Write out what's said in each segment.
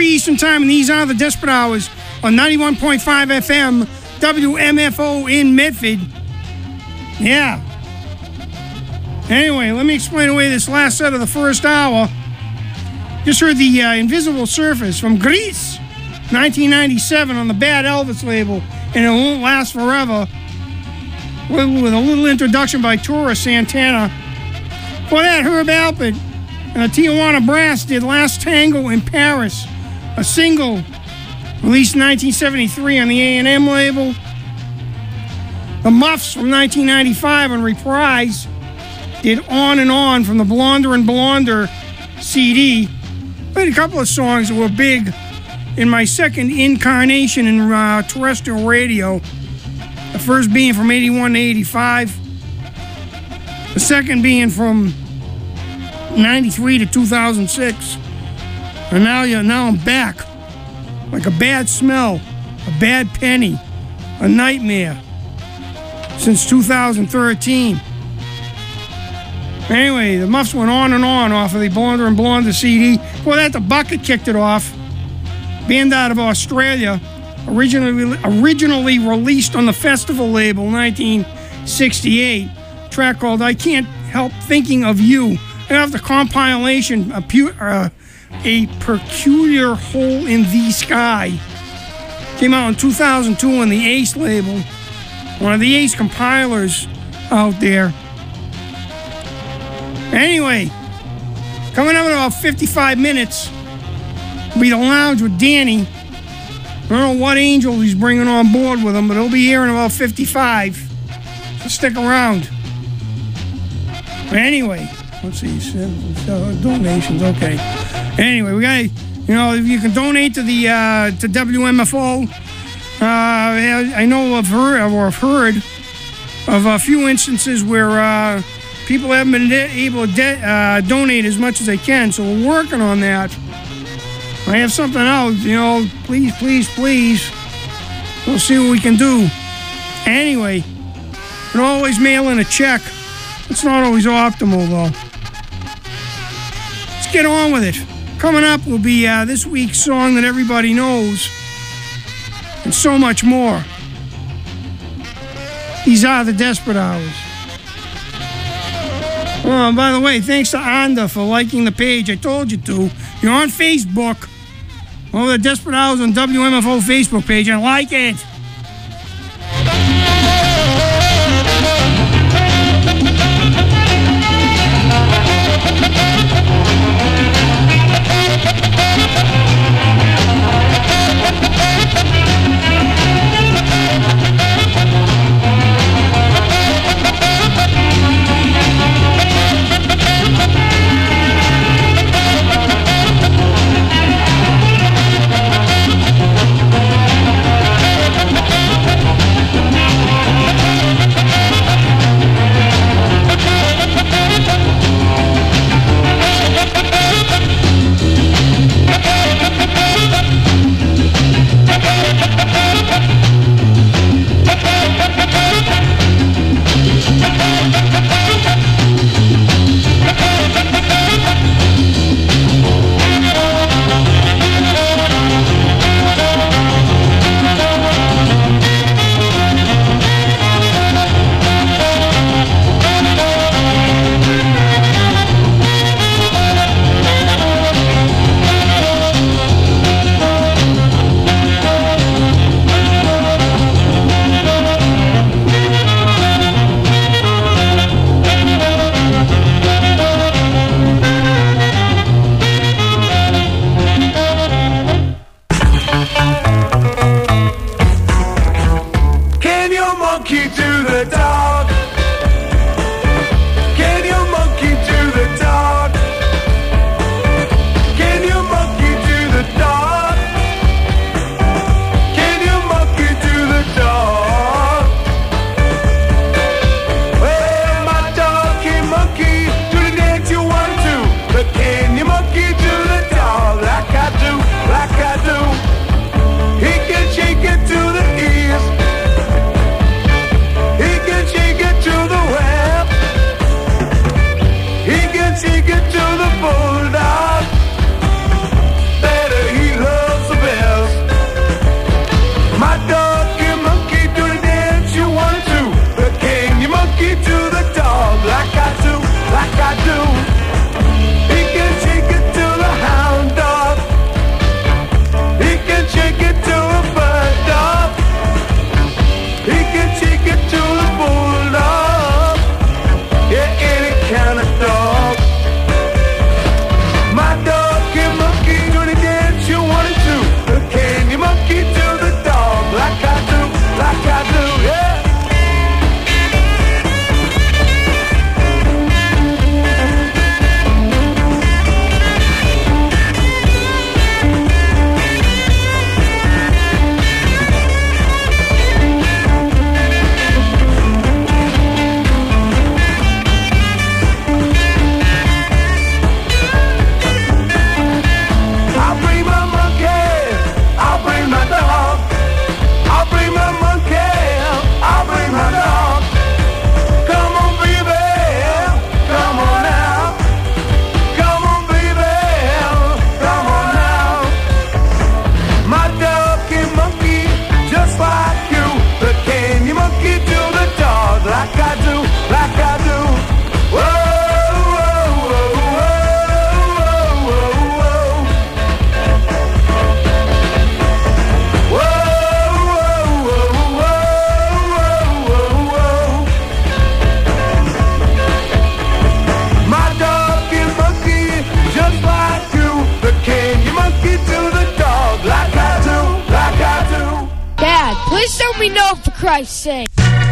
Eastern Time, and these are the Desperate Hours on 91.5 FM, WMFO in Medford. Yeah. Anyway, let me explain away this last set of the first hour. Just heard the Invisible Surface from Greece, 1997 on the Bad Elvis label, and It Won't Last Forever, with a little introduction by Tora Santana. For that, Herb Alpert and the Tijuana Brass did Last Tango in Paris, a single released in 1973 on the A&M label. The Muffs from 1995 on Reprise did On and On from the Blonder and Blonder CD. Played a couple of songs that were big in my second incarnation in terrestrial radio. The first being from 81 to 85. The second being from 93 to 2006. And now I'm back. Like a bad smell, a bad penny, a nightmare. Since 2013. Anyway, the Muffs went On and On off of the Blonder and Blonder CD. Before that, the Bucket kicked it off. Band out of Australia, originally released on the Festival label, 1968. A track called I Can't Help Thinking of You. And off the compilation, A Peculiar Hole in the Sky. Came out in 2002 on the Ace label. One of the Ace compilers out there. Anyway, coming up in about 55 minutes will be the Lounge with Danny. I don't know what angel he's bringing on board with him, but he'll be here in about 55. So stick around. But anyway, let's see, donations, okay. Anyway, we got, if you can donate to the to WMFO. I know I've heard of a few instances where people haven't been able to donate as much as they can, so we're working on that. I have something out, please, please, please. We'll see what we can do. Anyway, you can always mail in a check. It's not always optimal, though. Let's get on with it. Coming up will be this week's song that everybody knows, and so much more. These are the Desperate Hours. Oh, by the way, thanks to Anda for liking the page. I told you to. You're on Facebook. Over the Desperate Hours on WMFO Facebook page, and like it. Christ's sake.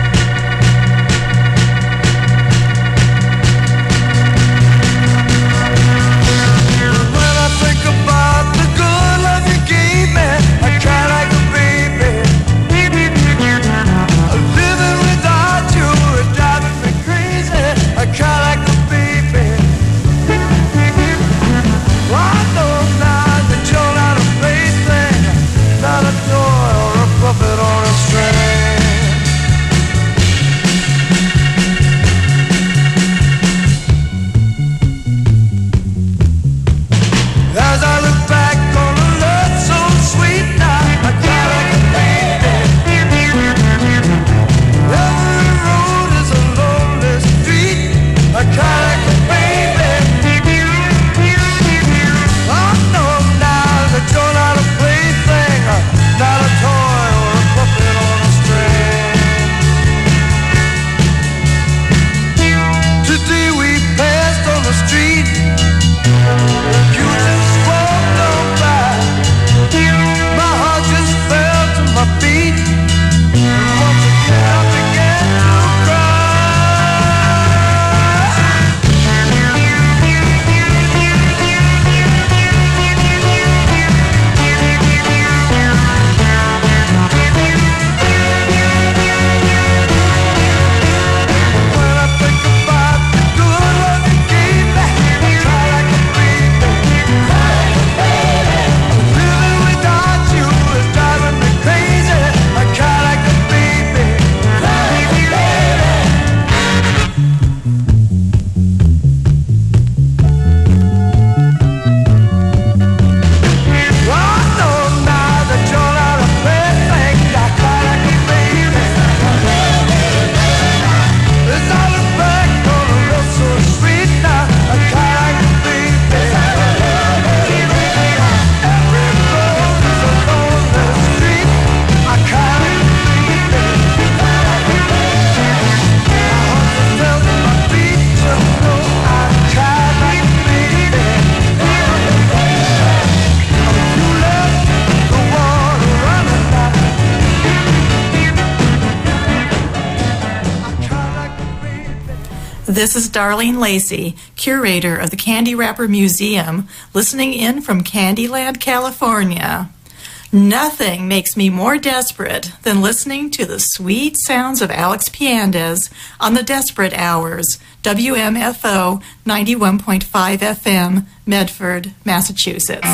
This is Darlene Lacey, curator of the Candy Wrapper Museum, listening in from Candyland, California. Nothing makes me more desperate than listening to the sweet sounds of Alex Piandez on the Desperate Hours, WMFO 91.5 FM, Medford, Massachusetts.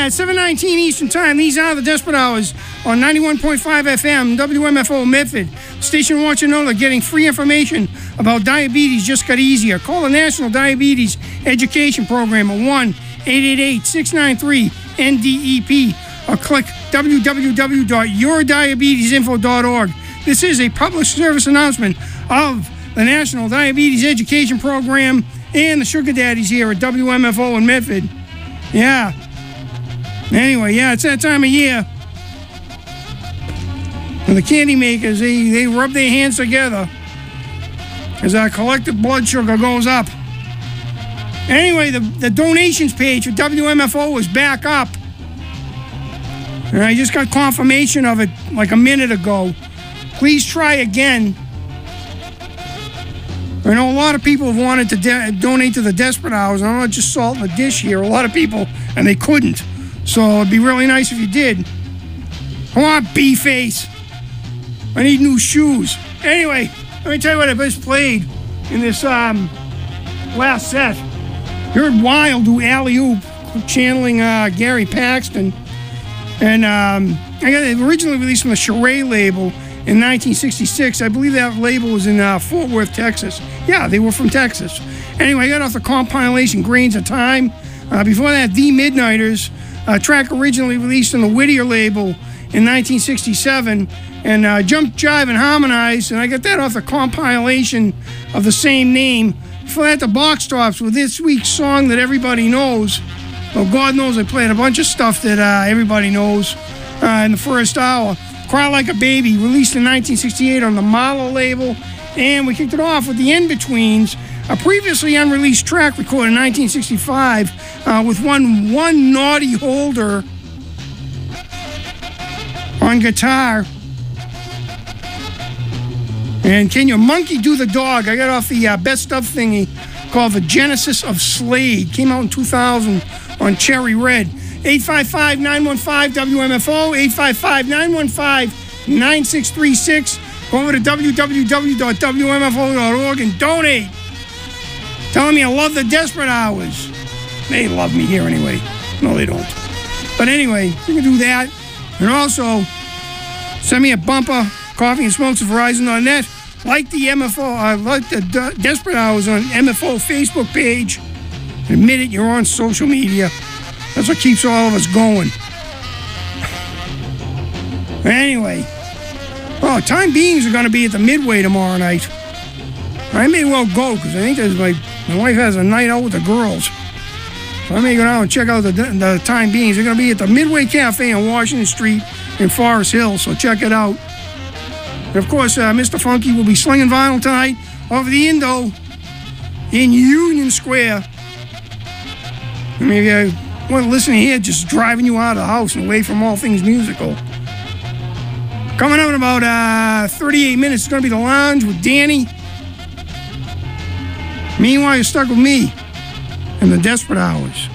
Yeah, it's 7:19 Eastern Time. These are the Desperate Hours on 91.5 FM, WMFO Medford. Station wants you to know that getting free information about diabetes just got easier. Call the National Diabetes Education Program at 1-888-693-NDEP or click www.yourdiabetesinfo.org. This is a public service announcement of the National Diabetes Education Program and the Sugar Daddies here at WMFO in Medford. Yeah. Anyway, yeah, it's that time of year. And the candy makers, they rub their hands together as our collective blood sugar goes up. Anyway, the donations page for WMFO is back up. And I just got confirmation of it like a minute ago. Please try again. I know a lot of people have wanted to donate to the Desperate Hours. I'm not just salt in the dish here. A lot of people, and they couldn't. So it'd be really nice if you did. Come on, B-face. I need new shoes. Anyway, let me tell you what I just played in this last set. You heard Wild do Alley-Oop, channeling Gary Paxton. And I got it originally released from the Charade label in 1966. I believe that label was in Fort Worth, Texas. Yeah, they were from Texas. Anyway, I got off the compilation Grains of Time. Before that, The Midnighters, a track originally released on the Whittier label in 1967, and Jump, Jive, and Harmonize, and I got that off the compilation of the same name. Before that, the Box Tops with this week's song that everybody knows. Well, God knows I played a bunch of stuff that everybody knows in the first hour. Cry Like a Baby, released in 1968 on the Marlowe label. And we kicked it off with the In-Betweens, a previously unreleased track recorded in 1965 with one Naughty Holder on guitar. And Can Your Monkey Do the Dog? I got off the best of thingy called The Genesis of Slade. Came out in 2000 on Cherry Red. 855-915-WMFO, 855-915-9636. Go over to www.wmfo.org and donate. Tell them you love the Desperate Hours. They love me here anyway. No, they don't. But anyway, you can do that. And also, send me a bumper, coffee and smokes at Verizon.net. Like the MFO, like the Desperate Hours on MFO Facebook page. Admit it, you're on social media. That's what keeps all of us going. Anyway, well, Time Beings are going to be at the Midway tomorrow night. I may well go because I think there's my wife has a night out with the girls. So I may go down and check out the Time Beings. They're going to be at the Midway Cafe on Washington Street in Forest Hill, so check it out. And of course, Mr. Funky will be slinging vinyl tonight over the Indo in Union Square. Maybe I want to listen to here just driving you out of the house and away from all things musical. Coming up in about 38 minutes, it's going to be The Lounge with Danny. Meanwhile, you're stuck with me and the Desperate Hours.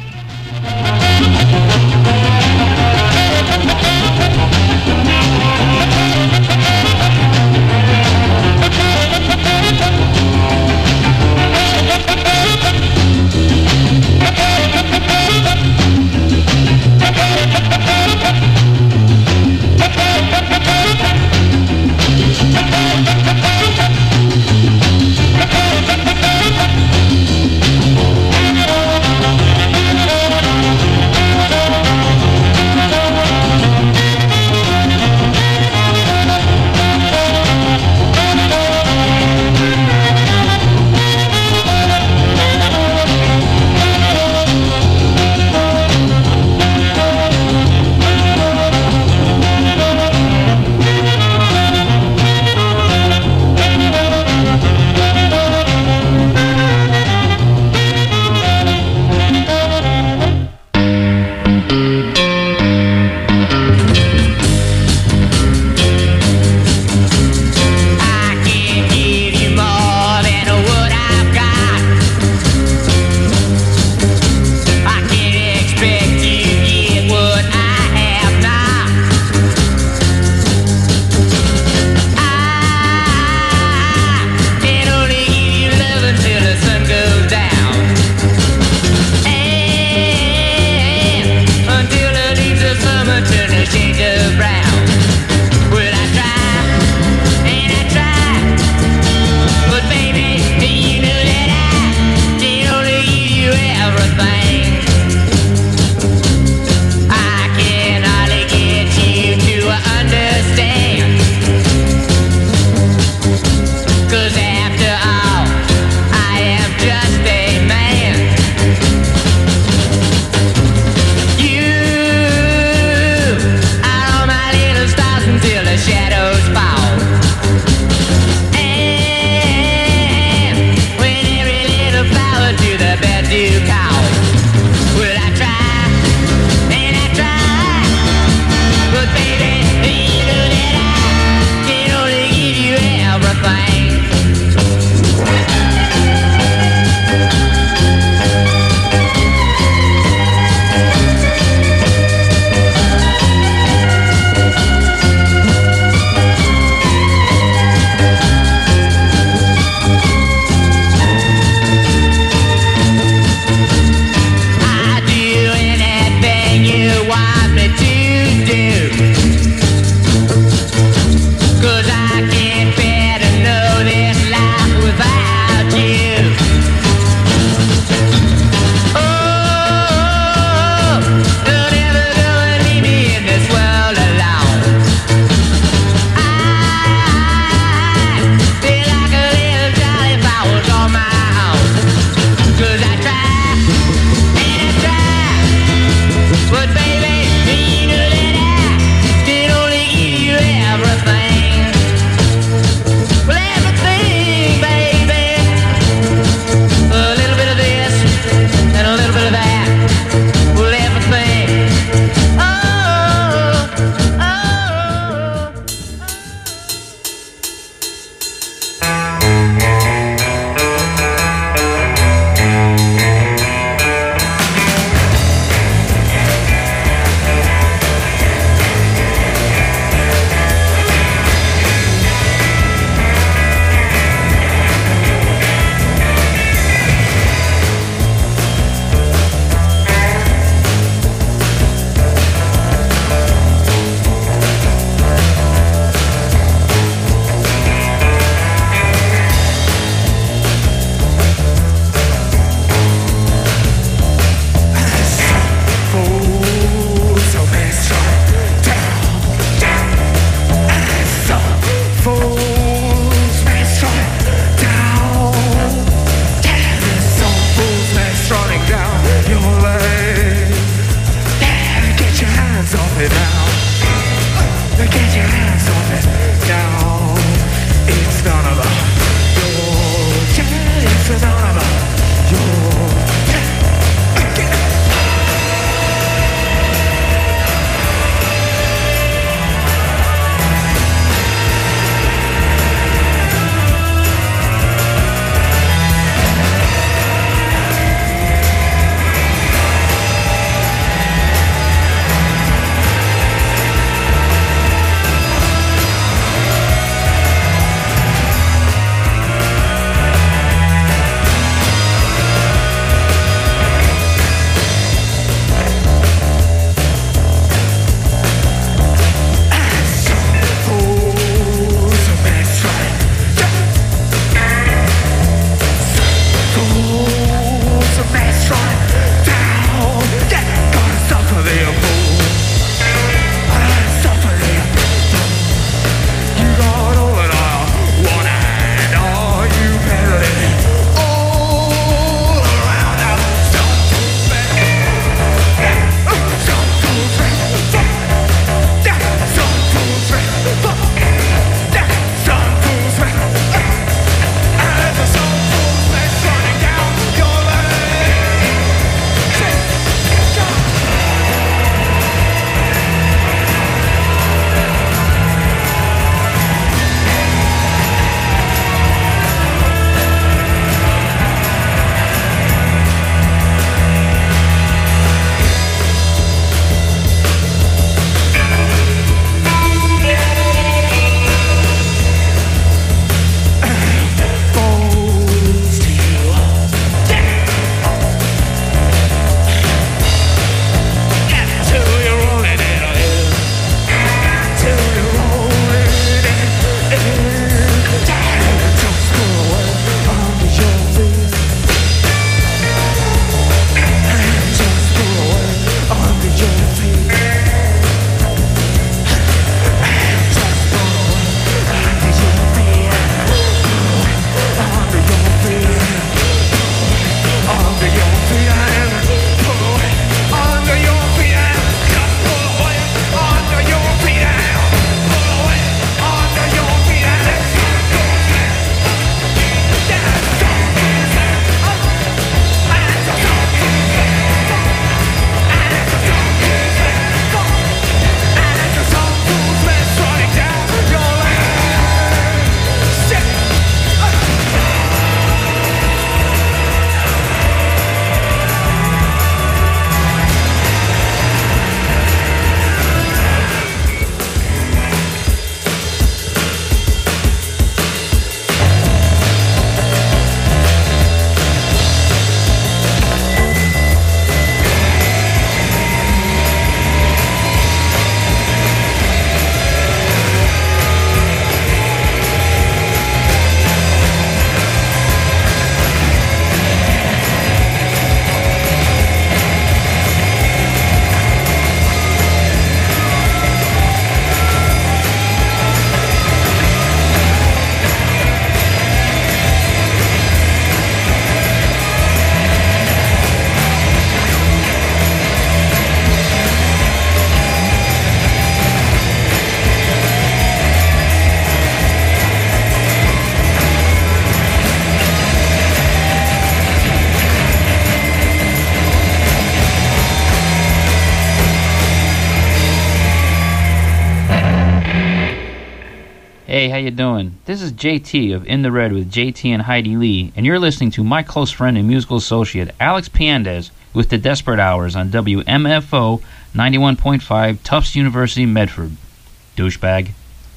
Hey, how you doing? This is JT of In the Red with JT and Heidi Lee, and you're listening to my close friend and musical associate, Alex Piandez, with the Desperate Hours on WMFO 91.5, Tufts University, Medford. Douchebag.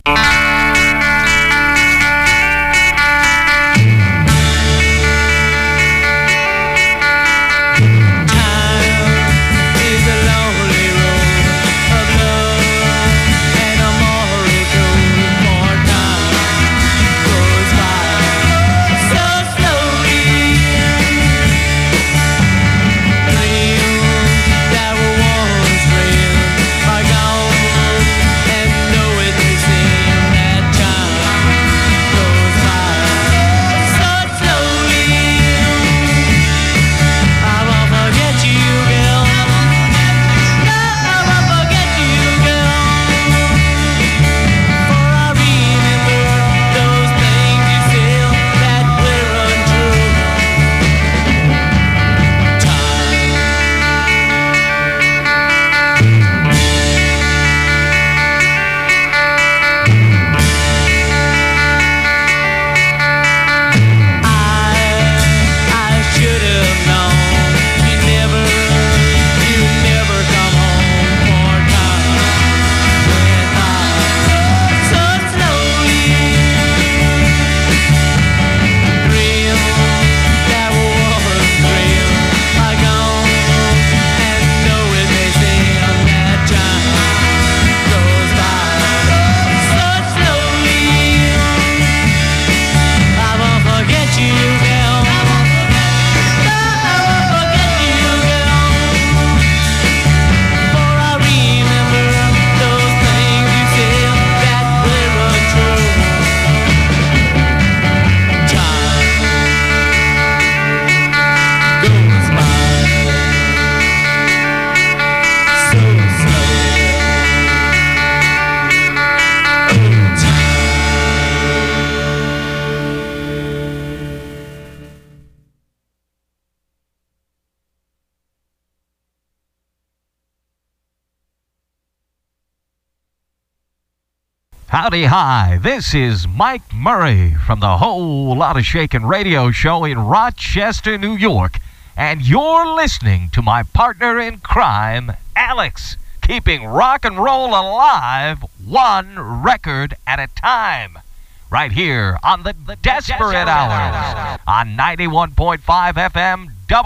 Howdy hi, this is Mike Murray from the Whole Lotta Shakin' radio show in Rochester, New York, and you're listening to my partner in crime, Alex, keeping rock and roll alive one record at a time, right here on the Desperate Hours on 91.5 FM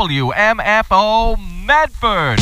WMFO Medford.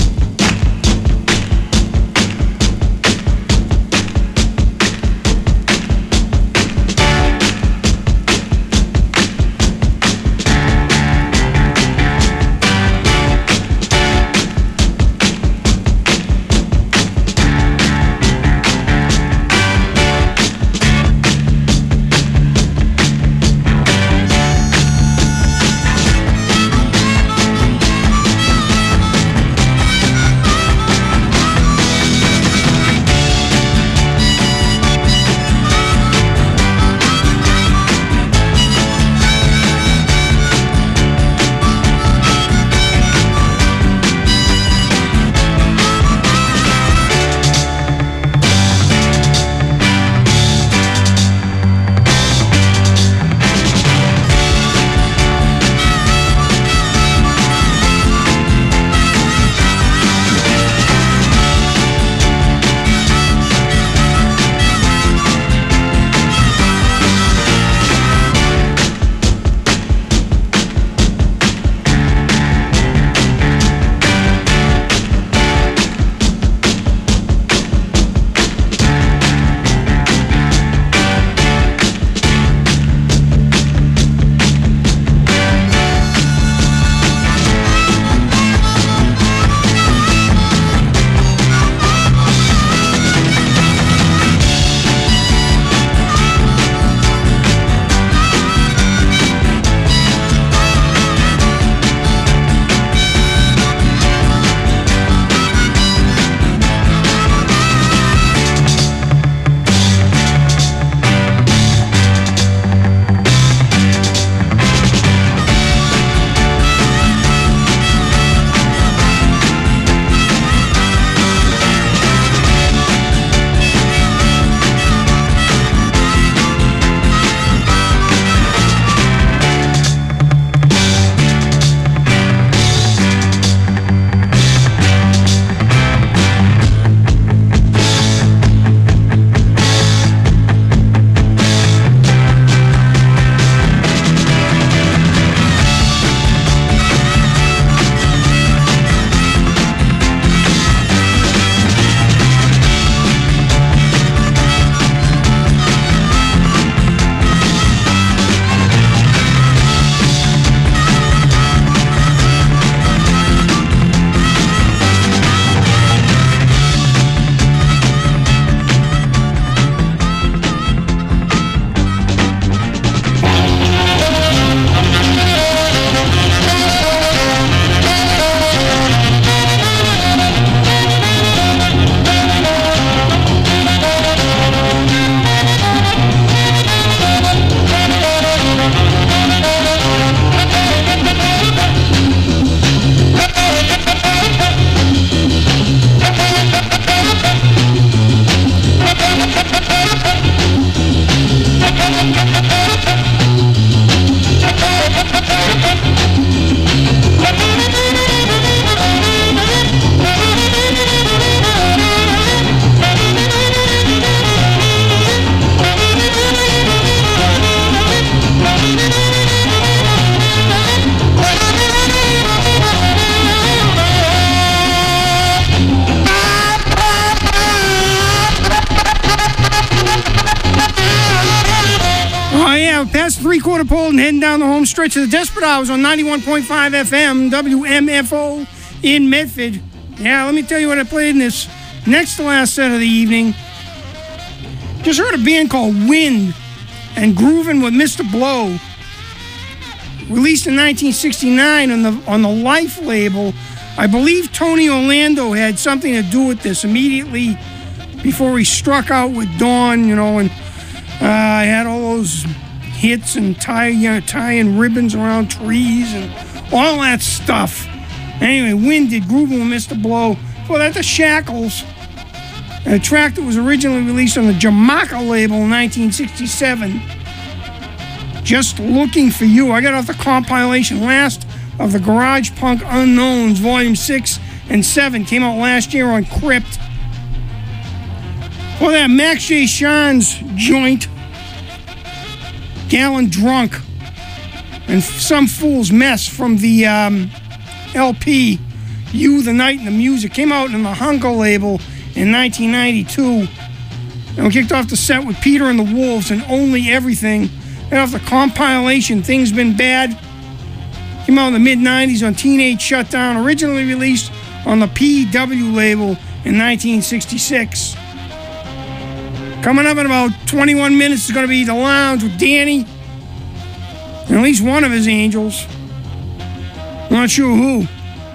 three-quarter pole and heading down the home stretch of the Desperate Hours on 91.5 FM, WMFO in Medford. Yeah, let me tell you what I played in this next to last set of the evening. Just heard a band called Wind and Groovin' with Mr. Blow. Released in 1969 on the Life label. I believe Tony Orlando had something to do with this immediately before he struck out with Dawn, and had all those hits and tying ribbons around trees and all that stuff. Anyway, Wind did Groovin' with Mr. Blow. Well, that's the Shackles. A track that was originally released on the Jamaica label in 1967. Just Looking for You. I got off the compilation Last of the Garage Punk Unknowns, Volume 6 and 7. Came out last year on Crypt. Well, that Max J. Sean's joint, Gallon Drunk, and Some Fool's Mess from the LP, You, the Night, and the Music. Came out on the Hunger label in 1992. And we kicked off the set with Peter and the Wolves and Only Everything. And off the compilation Things Been Bad. Came out in the mid-90s on Teenage Shutdown. Originally released on the PW label in 1966. Coming up in about 21 minutes is going to be The Lounge with Danny. And at least one of his angels. Not sure who.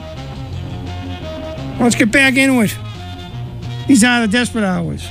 Let's get back into it. These are the Desperate Hours.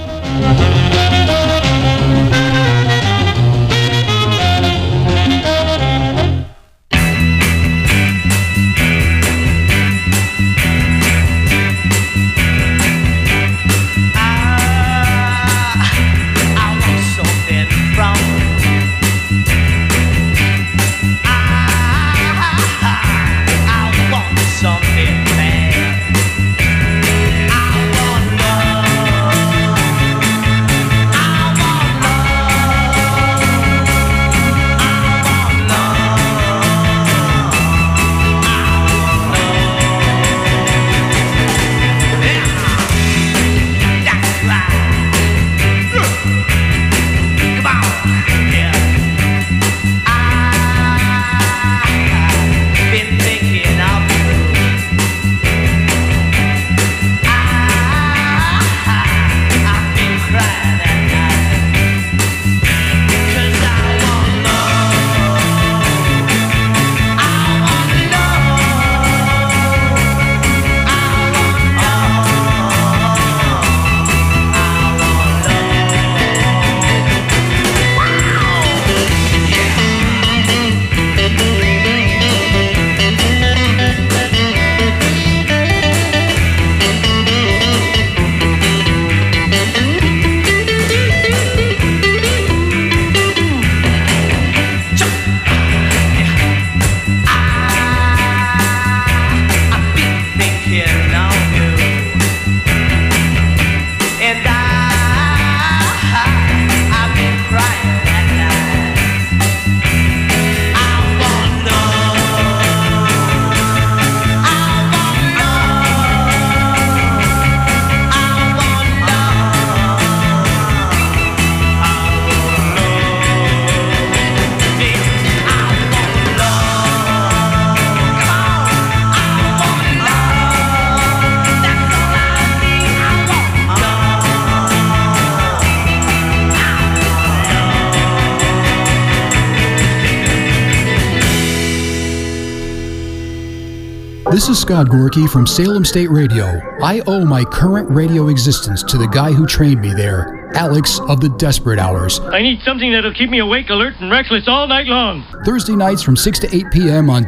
This is Scott Gorky from Salem State Radio. I owe my current radio existence to the guy who trained me there, Alex of the Desperate Hours. I need something that'll keep me awake, alert, and reckless all night long. Thursday nights from 6 to 8 p.m. on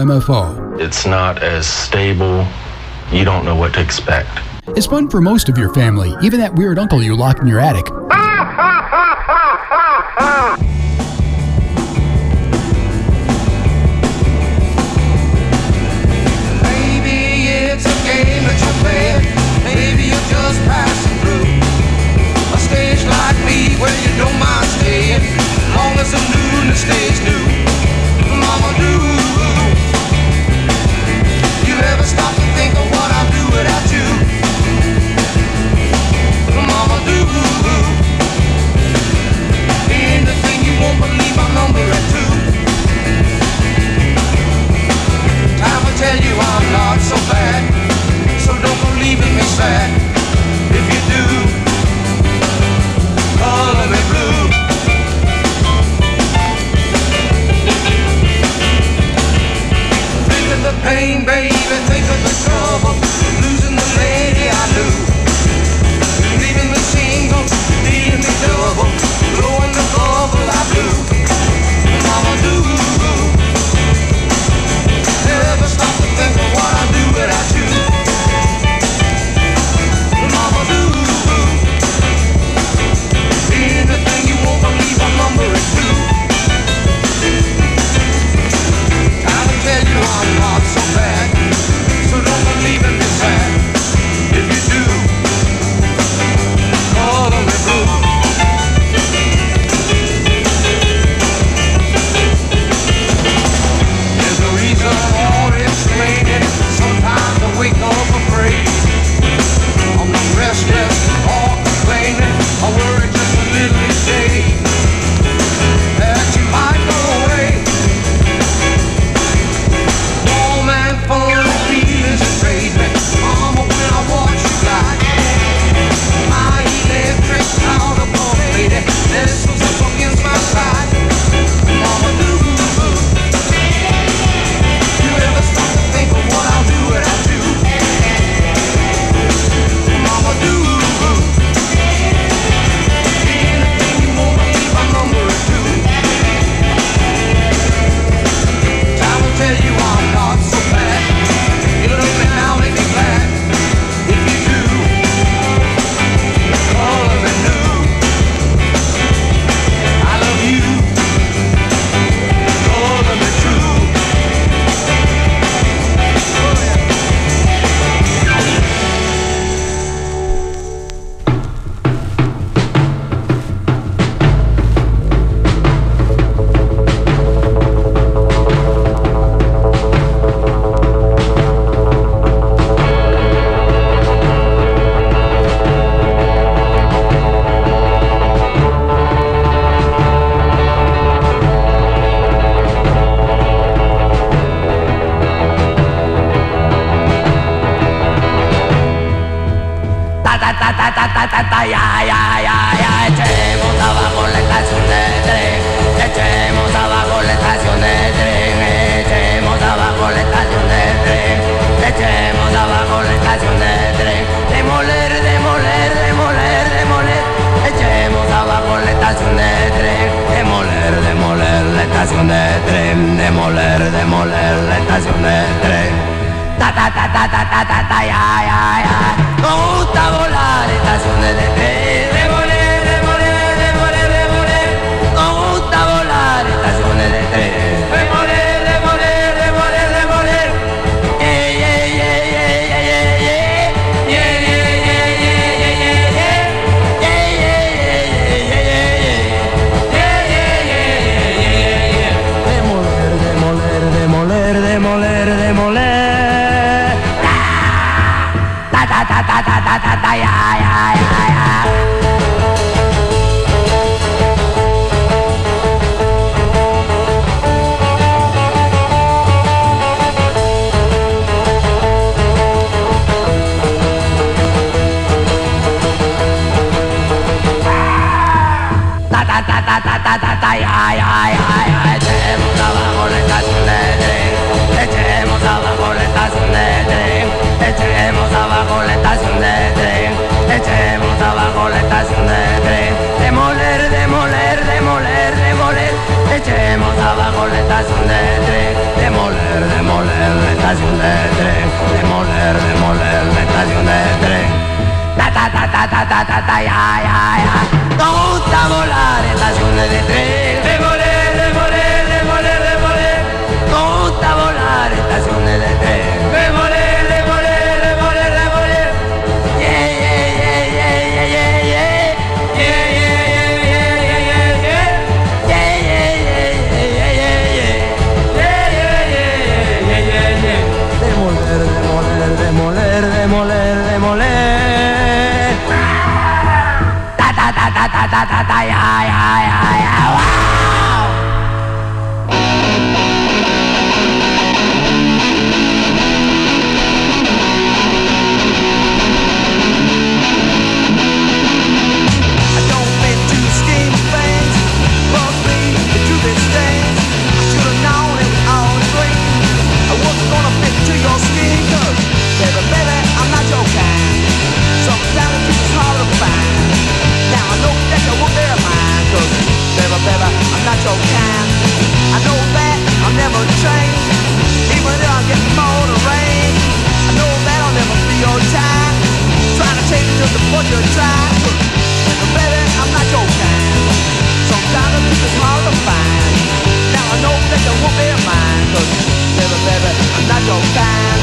WMFO. It's not as stable. You don't know what to expect. It's fun for most of your family, even that weird uncle you locked in your attic. Anything you sad. If you do, color me blue. Think of the pain, baby, think of the trouble, losing the lady I knew, leaving me single, leaving me double, blowing the bubble I blew. Mama do, never stop to think of what I do without you. Mama do, anything you won't believe, my number is two. Time to tell you I'm not so bad, so don't believe in me sad. If you do, color me blue. There's a reason for explaining. Sometimes I wake up afraid. I'm not restless or complaining. I worry just a little each day that you might go away. Warm and fun feelings betrayed me. Mama, when I watch you glide, my electric power above, lady, nestles up against my side. Mama, do you ever stop to think of what I'll do without you? Mama, do anything you want to leave my number is two. Time will tell you I'm not so bad. You love me now, make me glad. If you do, color me new. I love you, color me true. Echemos abajo la estación de tren, echemos abajo la estación de tren, echemos abajo la estación de tren, echemos abajo la estación de tren, demoler, demoler, demoler, demoler, echemos abajo la estación de tren, demoler, demoler la estación de tren, demoler, demoler la estación de tren. Ta ta ta ta ta ta ta ta ya ya ya. Nos gusta volar estaciones de tren. Demoler, demoler, demoler, demoler. Nos gusta volar estaciones de tren. Demoler, demoler, demoler, demoler. Yeah yeah yeah yeah yeah yeah yeah yeah yeah yeah yeah yeah. Demoler, demoler, demoler, demoler, demoler. Ta ta ta ta ta ta ta ta ya ya ya ya. Ta ta ta ta ta ta ta ta ya ya ya ya. Echemos abajo la estación de tren, echemos abajo la estación de tren, echemos abajo la estación de tren, echemos abajo la estación de tren, demoler, demoler, demoler, demoler, echemos abajo la estación de tren, demoler, demoler la estación de tren, demoler, demoler la estación de tren. Ta ta ta ta ta ta ta ta ya ya ya. Nos gusta volar estaciones de tren. Demoler, demoler, demoler, demoler. Nos gusta volar estaciones de tren. Demoler, demoler, demoler, demoler. Yeah yeah yeah yeah yeah yeah yeah. Yeah yeah yeah yeah yeah yeah yeah. Yeah yeah yeah yeah yeah yeah yeah. Yeah yeah yeah yeah yeah yeah. Demoler, demoler, demoler, demoler, demoler. Ta ta ta ta ta ta ta ta ya ya ya ya. Wow. should try. Baby, I'm not your kind. Sometimes the truth is hard to find. Now I know that you won't be mine. 'Cause baby, I'm not your kind.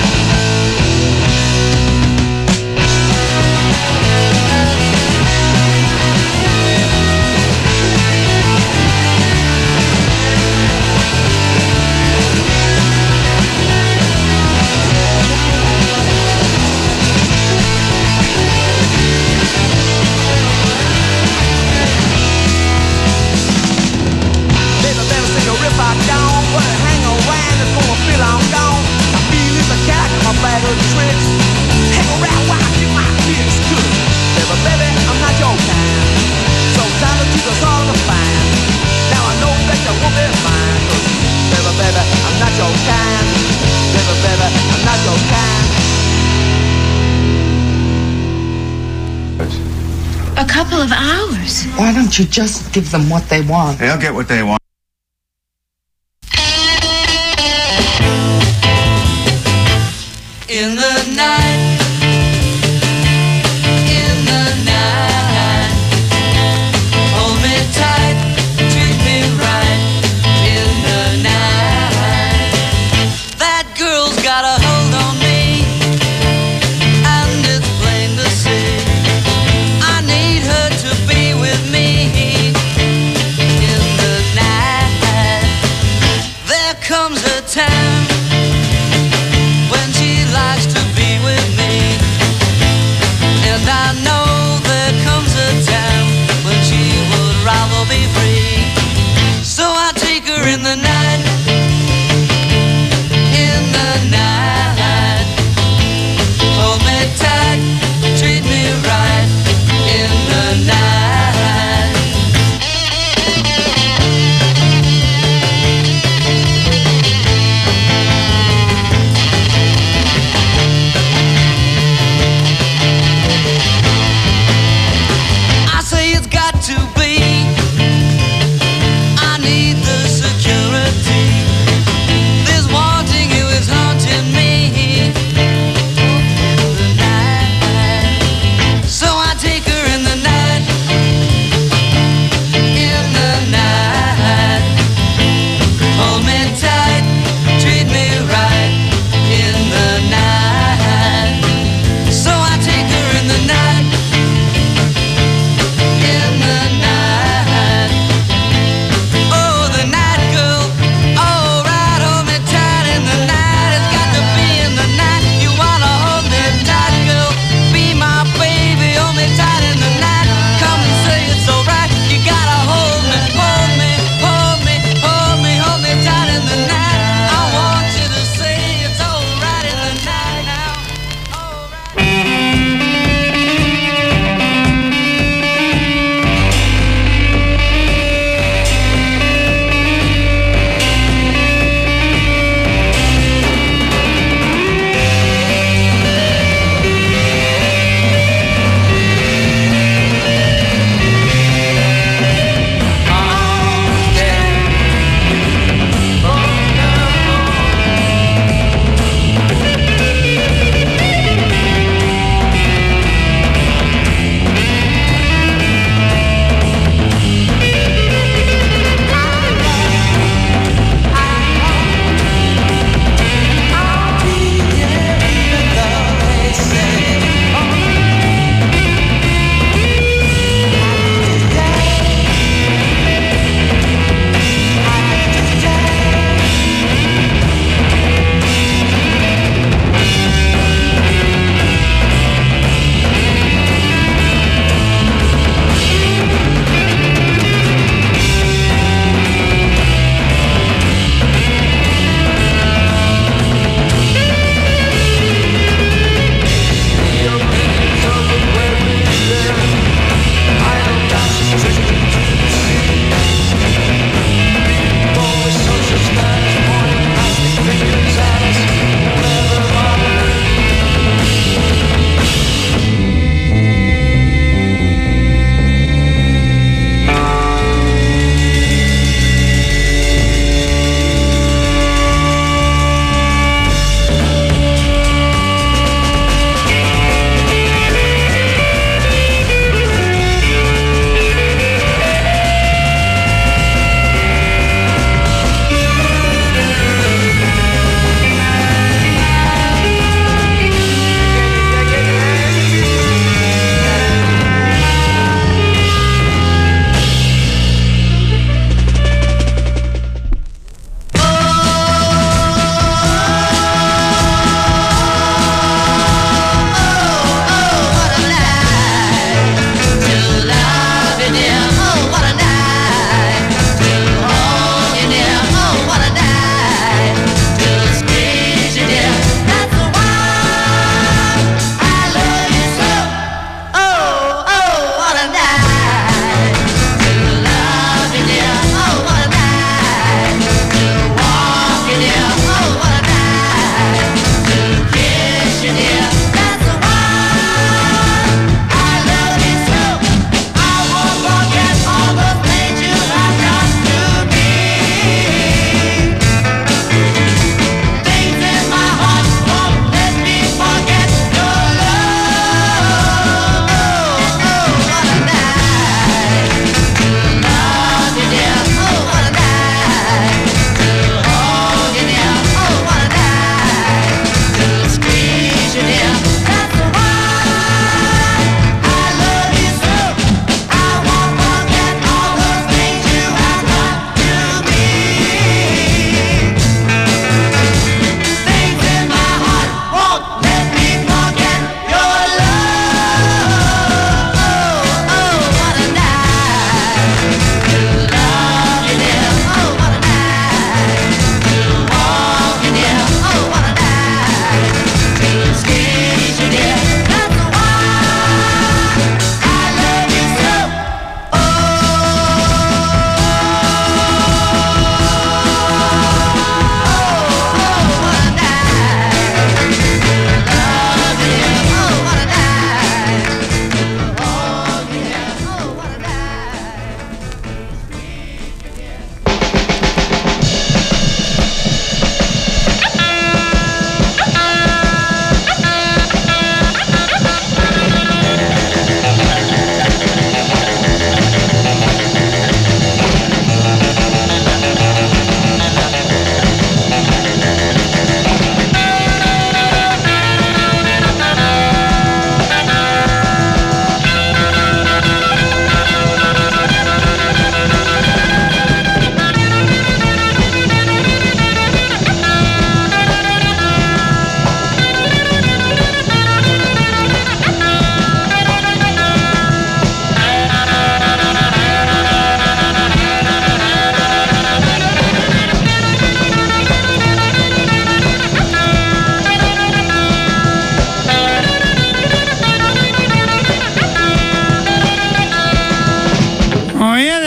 Bag of tricks. Hang around while I get my kicks good. Baby, I'm not your kind. Sometimes the truth is hard to find. Now I know that you won't be mine. 'Cause baby, I'm not your kind. Baby, I'm not your kind. A couple of hours. Why don't you just give them what they want? They'll get what they want. In the night, hold me tight, treat me right. In the night, that girl's got a hold on me, and it's plain to see. I need her to be with me. In the night.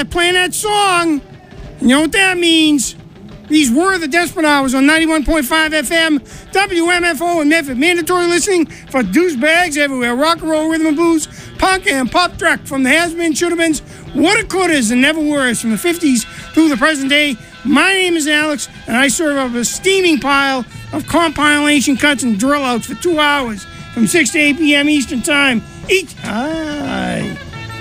playing that song. You know what that means? These were the Desperate Hours on 91.5 FM, WMFO in Memphis. Mandatory listening for douchebags everywhere. Rock and roll, rhythm and blues, punk and pop truck from the has-been, should-have-beens, woulda-couldas, and never-weres from the 50s through the present day. My name is Alex, and I serve up a steaming pile of compilation cuts and drill outs for 2 hours from 6 to 8 p.m. Eastern Time each and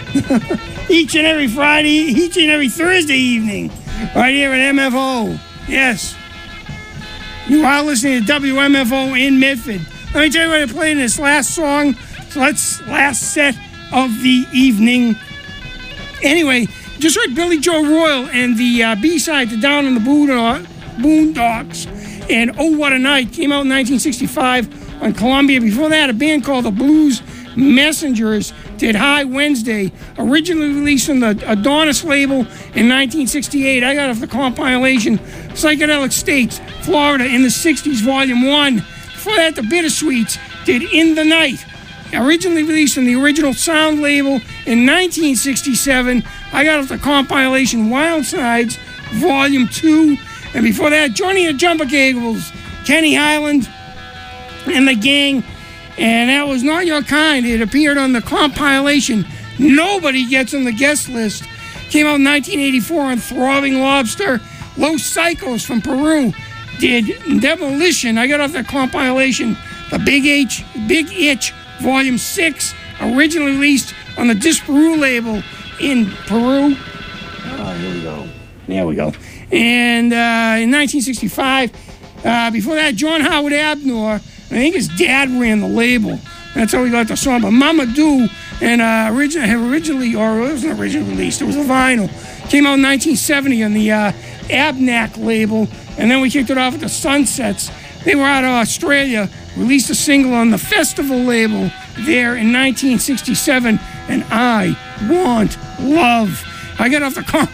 every Friday, each and every Thursday evening, right here at MFO. Yes. You are listening to WMFO in Medford. Let me tell you what I played in this last song. So last set of the evening. Anyway, just heard Billy Joe Royal and the B-side to Down in the Boondocks. And Oh What a Night came out in 1965 on Columbia. Before that, a band called the Blues Messengers did High Wednesday, originally released on the Adonis label in 1968. I got off the compilation Psychedelic States, Florida in the 60s, Volume 1. Before that, the Bittersweets did In the Night, originally released on the Original Sound label in 1967. I got off the compilation Wild Sides, Volume 2. And before that, Johnny and the Jumper Cables, Kenny Highland and the Gang. And that was Not Your Kind. It appeared on the compilation Nobody Gets on the Guest List. Came out in 1984 on Throbbing Lobster. Los Psychos from Peru did Demolition. I got off that compilation The Big Itch, Volume 6, originally released on the Disparu label in Peru. Oh, here we go. There we go. And in 1965, before that, John Howard Abner, I think his dad ran the label. That's how we got the song. But Mama Do, and originally, or it wasn't originally released, it was a vinyl. Came out in 1970 on the Abnac label, and then we kicked it off at the Sunsets. They were out of Australia, released a single on the Festival label there in 1967, and I Want Love. I got off the car.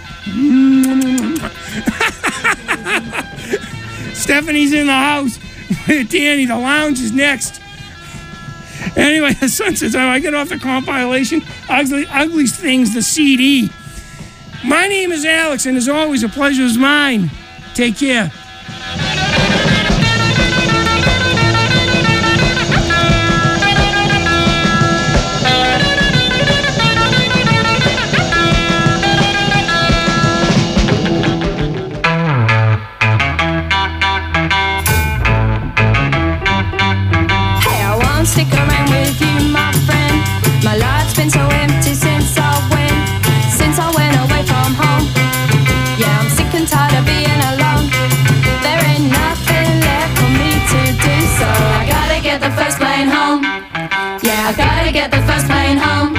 Stephanie's in the house. Danny, the lounge is next. Anyway, the Sunsets, I get off the compilation Ugly Things, the CD. My name is Alex, and as always, a pleasure is mine. Take care. Stick around with you, my friend. My life's been so empty since I went away from home. Yeah, I'm sick and tired of being alone. There ain't nothing left for me to do, so I gotta get the first plane home. Yeah, I gotta get the first plane home.